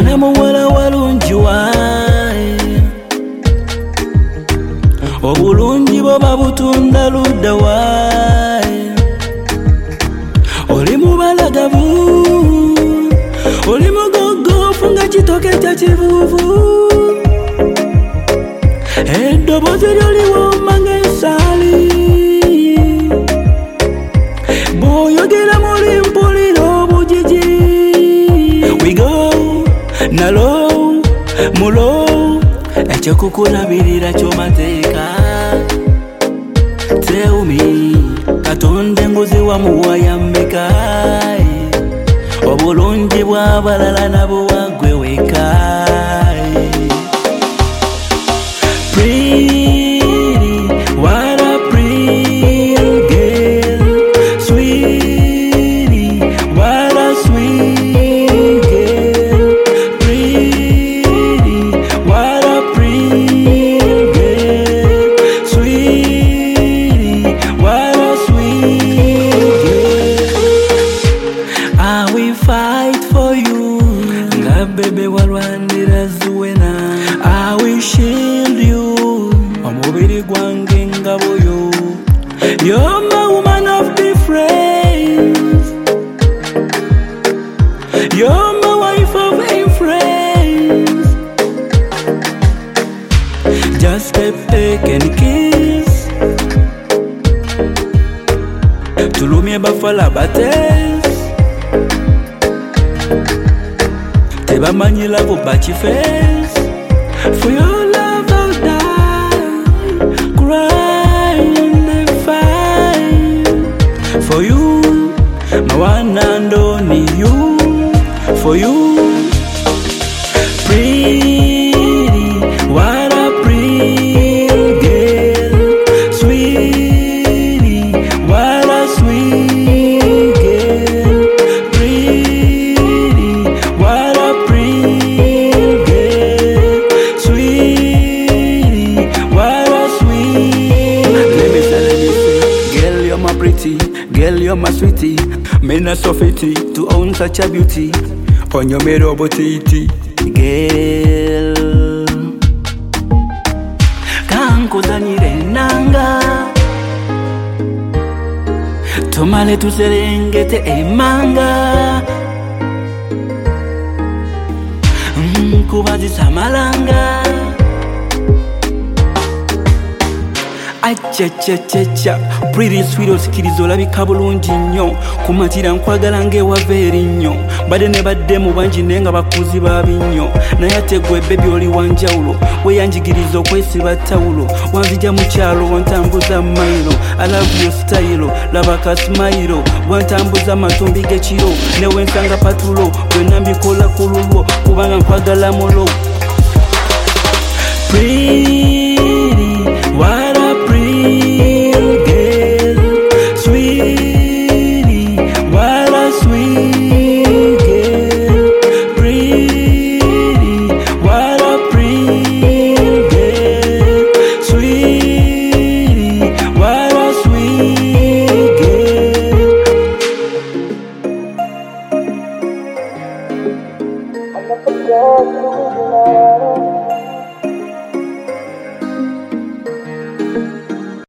mwana muwala walungi wae obulungi bwo babutunda ludda wae oli mubalagavu oli mugogofu nga kitoke kya kivuvu eddoboozi lyoliwoma ng'ensaali bw'oyogera muli mpulira obujiji we go nalo mulo ekyokukulabirira ky'omateeka tell me katonda enguzi wamuwaya mmeka obulungi bw'abalala nabo wagwe weka pretty what a pretty girl sweetie what a sweet girl pretty what a pretty girl sweetie what a sweet girl I will fight for you nga bebe walwanira zuwena I will shield you omubiri gwange ngabo yo you're my woman of difference you're my wife of influence just a peck and kiss tulumye bafala bates tebamanyi labo bakifes for your love I'll die cry in the fire for you my one and only you for you pretty what a pretty girl sweetie what a sweet girl pretty what a pretty girl sweetie what a sweet let me say girl you're my pretty girl you're my sweetie mena so fitty to own such a beauty on your mirror botiti girl kankuzanyire nanga tumale tuserengete emanga kubazisa malanga achachachacha pretty sweet osikiriza olabika bulungi nnyo kumatira nkwagala ng'ewava erinnyo badde ne baddemu bangi naye nga bakuzi babinnyo naye ate gwe bebi oli wanjawulo weyanjigiriza okwesiba ttawulo wanzija mu kyalo wantambuza mayiro I love your style laba kasimayiro wantambuza matumbi g'ekiro newensanga patulo byonna mbikola ku lulwo kubanga nkwagala mulo pretty what a pretty girl sweetie what a sweet girl pretty what a pretty girl sweetie what a sweet girl